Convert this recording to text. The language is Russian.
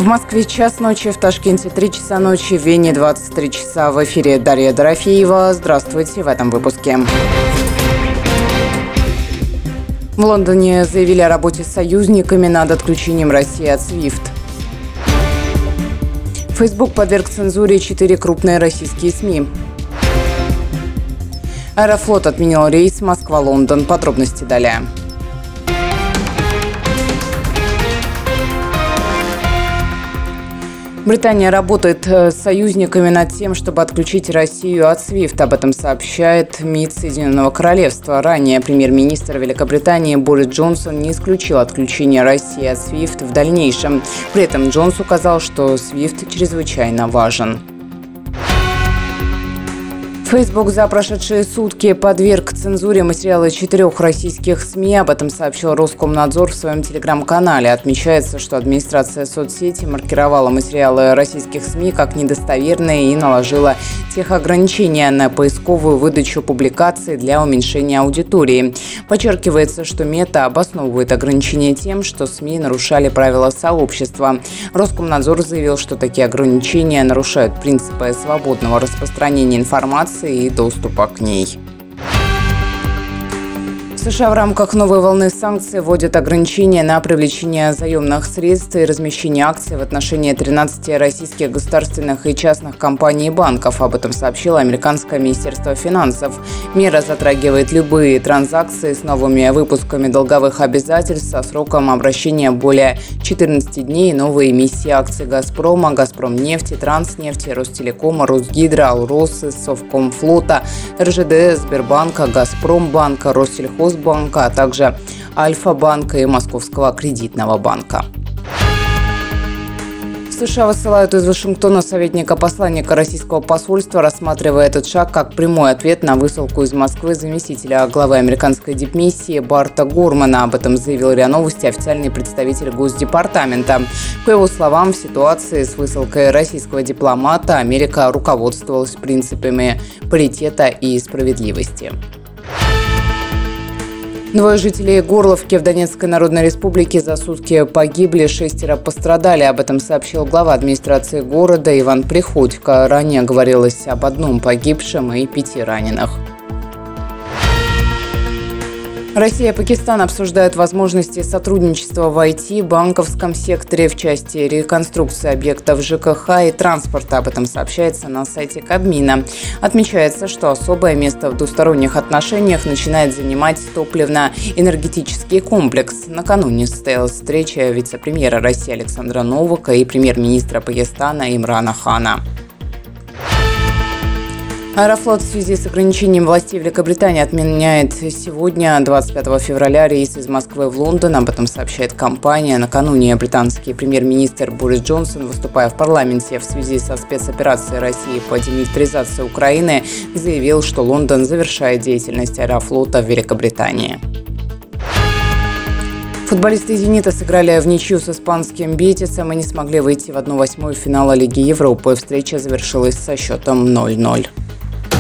В Москве 1:00 ночи, в Ташкенте 3 часа ночи, в Вене 23 часа. В эфире Дарья Дорофеева. Здравствуйте в этом выпуске. В Лондоне заявили о работе с союзниками над отключением России от SWIFT. Facebook подверг цензуре 4 крупные российские СМИ. Аэрофлот отменил рейс Москва-Лондон. Подробности далее. Британия работает с союзниками над тем, чтобы отключить Россию от SWIFT. Об этом сообщает МИД Соединенного Королевства. Ранее премьер-министр Великобритании Борис Джонсон не исключил отключение России от SWIFT в дальнейшем. При этом Джонс указал, что SWIFT чрезвычайно важен. Facebook за прошедшие сутки подверг цензуре материалы 4 российских СМИ. Об этом сообщил Роскомнадзор в своем телеграм-канале. Отмечается, что администрация соцсети маркировала материалы российских СМИ как недостоверные и наложила техограничения на поисковую выдачу публикаций для уменьшения аудитории. Подчеркивается, что Мета обосновывает ограничения тем, что СМИ нарушали правила сообщества. Роскомнадзор заявил, что такие ограничения нарушают принципы свободного распространения информации и доступа к ней. В США в рамках новой волны санкций вводят ограничения на привлечение заемных средств и размещение акций в отношении 13 российских государственных и частных компаний и банков. Об этом сообщило американское министерство финансов. Мера затрагивает любые транзакции с новыми выпусками долговых обязательств со сроком обращения более 14 дней, новые эмиссии акций «Газпрома», «Газпромнефти», «Транснефти», «Ростелекома», «Росгидро», «Алросы», «Совкомфлота», РЖД, Сбербанка, «Газпромбанка», «Россельхозбанка», а также Альфа-банка и Московского кредитного банка. США высылают из Вашингтона советника-посланника российского посольства, рассматривая этот шаг как прямой ответ на высылку из Москвы заместителя главы американской дипмиссии Барта Гормана. Об этом заявил РИА Новости официальный представитель Госдепартамента. По его словам, в ситуации с высылкой российского дипломата Америка руководствовалась принципами паритета и справедливости. Двое жителей Горловки в Донецкой Народной Республике за сутки погибли, 6 пострадали. Об этом сообщил глава администрации города Иван Приходько. Ранее говорилось об 1 погибшем и 5 раненых. Россия и Пакистан обсуждают возможности сотрудничества в IT, банковском секторе в части реконструкции объектов ЖКХ и транспорта. Об этом сообщается на сайте Кабмина. Отмечается, что особое место в двусторонних отношениях начинает занимать топливно-энергетический комплекс. Накануне состоялась встреча вице-премьера России Александра Новака и премьер-министра Пакистана Имрана Хана. Аэрофлот в связи с ограничением властей Великобритании отменяет сегодня, 25 февраля, рейс из Москвы в Лондон. Об этом сообщает компания. Накануне британский премьер-министр Борис Джонсон, выступая в парламенте в связи со спецоперацией России по демилитаризации Украины, заявил, что Лондон завершает деятельность Аэрофлота в Великобритании. Футболисты «Зенита» сыграли в ничью с испанским «Бетисом» и не смогли выйти в 1/8 финала Лиги Европы. Встреча завершилась со счетом 0-0.